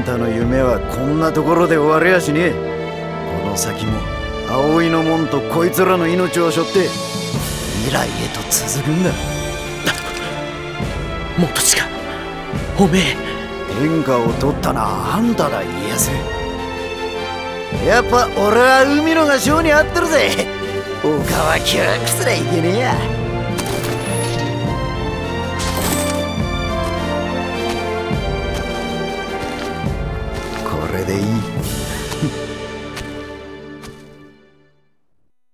たの夢はこんなところで終われやしねえ。この先も葵の門とこいつらの命を背負って未来へと続くんだ。 もっと違う、おめえ。 天下を取ったのはあんただ、家康。やっぱ俺は海野が性に合ってるぜ。他は窮屈すらいけねえや。これでいい。